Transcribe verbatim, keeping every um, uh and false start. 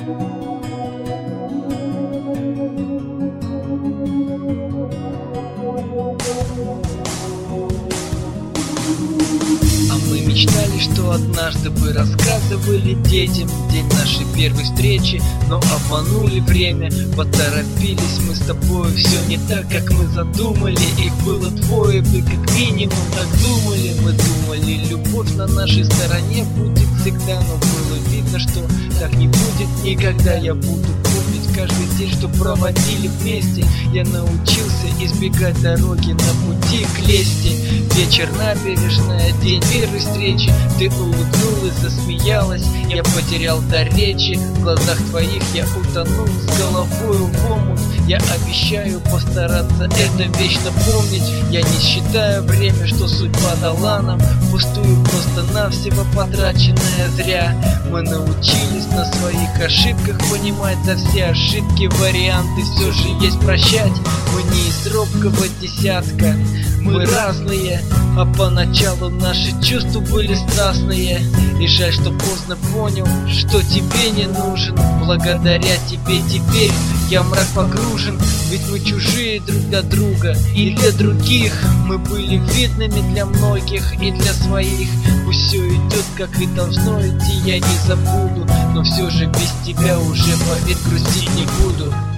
А мы мечтали, что однажды бы рассказывали детям день нашей первой встречи, но обманули время, поторопились мы с тобой. Все не так, как мы задумали. Их было двое, вы как минимум так думали. Мы думали, любовь на нашей стороне будет всегда, но было видно, что так не будет никогда. Я буду помнить каждый день, что проводили вместе. Я научился избегать дороги на пути к лести. Вечер, набережная, день первой встречи. Ты улыбнулась, засмеялась, я потерял дар речи. В глазах твоих я утонул с головой в омут. Я обещаю постараться это вечно помнить. Я не считаю время, что судьба дала нам пустую, просто-навсего потраченная зря. Мы научились на своих ошибках понимать за все ошибки варианты все же есть прощать. Мы не из робкого десятка, мы разные, а поначалу наши чувства были страстные. И жаль, что поздно понял, что тебе не нужен. Благодаря тебе теперь я в мрак погружен. Ведь мы чужие друг для друга и для других. Мы были видными для многих и для своих. Пусть все идет, как и должно идти, я не забуду. Но все же без тебя уже, поверь, грустить не буду.